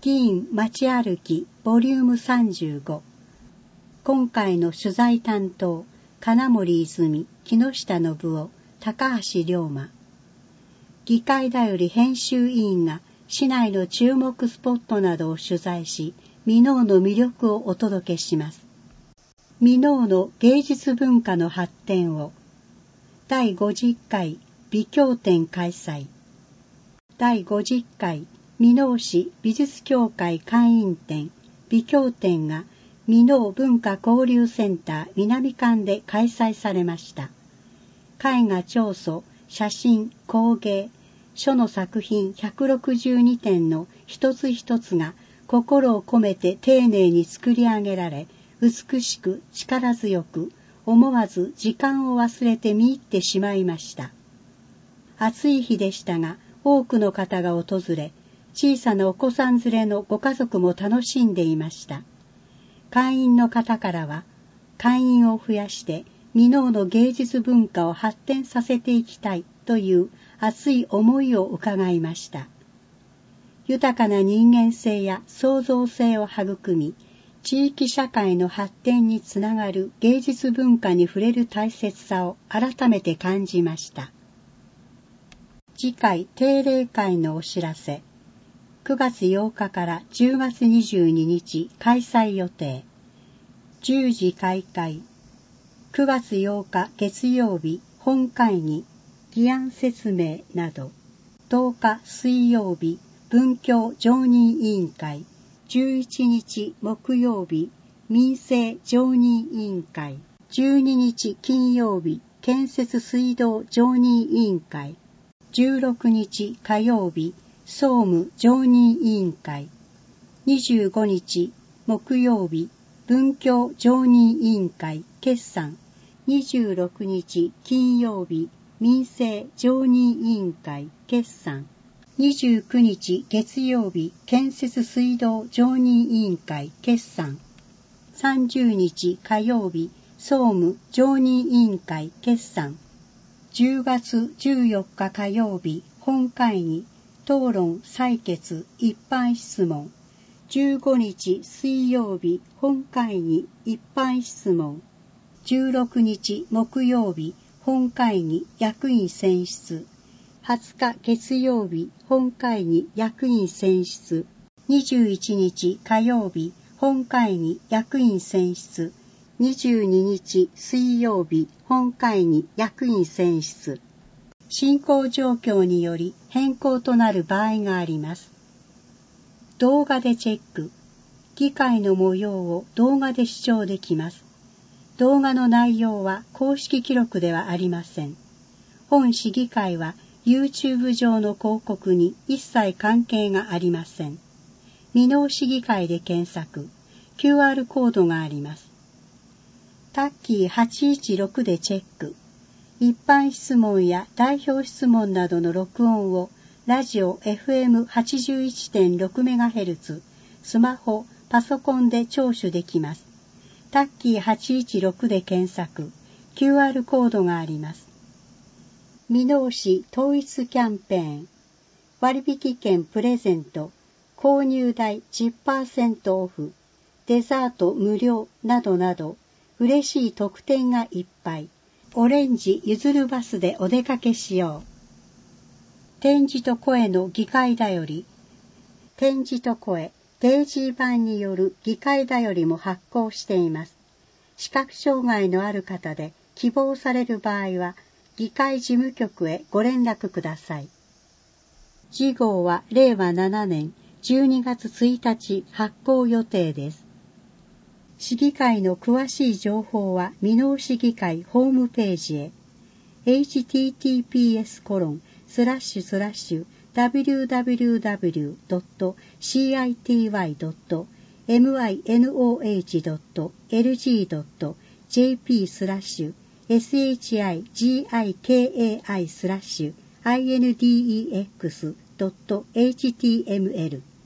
議員街歩きボリューム35。今回の取材担当、金森泉、木下信夫、高橋龍馬。議会だより編集委員が市内の注目スポットなどを取材し、箕面の魅力をお届けします。箕面の芸術文化の発展を。第50回美協展開催。第50回箕面市美術協会会員展美協展が箕面文化交流センター南館で開催されました。絵画彫塑、写真、工芸、書の作品162点の一つ一つが心を込めて丁寧に作り上げられ、美しく力強く、思わず時間を忘れて見入ってしまいました。暑い日でしたが、多くの方が訪れ、小さなお子さん連れのご家族も楽しんでいました。会員の方からは、会員を増やして箕面の芸術文化を発展させていきたいという熱い思いを伺いました。豊かな人間性や創造性を育み、地域社会の発展につながる芸術文化に触れる大切さを改めて感じました。次回定例会のお知らせ。9月8日から10月22日開催予定。10時開会。9月8日月曜日本会議、議案説明など。10日水曜日文教常任委員会。11日木曜日民生常任委員会。12日金曜日建設水道常任委員会。16日火曜日総務常任委員会。25日木曜日文教常任委員会決算。26日金曜日民生常任委員会決算。29日月曜日建設水道常任委員会決算。30日火曜日総務常任委員会決算。10月14日火曜日本会議討論採決一般質問。15日水曜日本会議一般質問。16日木曜日本会議役員選出。20日月曜日本会議役員選出。21日火曜日本会議役員選出。22日水曜日本会議役員選出。進行状況により変更となる場合があります。動画でチェック。議会の模様を動画で視聴できます。動画の内容は公式記録ではありません。本市議会は YouTube 上の広告に一切関係がありません。箕面市議会で検索。QR コードがあります。タッキー816でチェック。一般質問や代表質問などの録音をラジオ FM81.6MHz、スマホ、パソコンで聴取できます。タッキー816で検索。QR コードがあります。箕面市統一キャンペーン。割引券プレゼント。購入代 10% オフ。デザート無料などなど、嬉しい特典がいっぱい。オレンジゆずるバスでお出かけしよう。点字と声の議会だより。点字と声、定時版による議会だよりも発行しています。視覚障害のある方で希望される場合は、議会事務局へご連絡ください。次号は令和7年12月1日発行予定です。市議会の詳しい情報は箕面市議会ホームページへ。https://www.city.minohi.shikai/index.html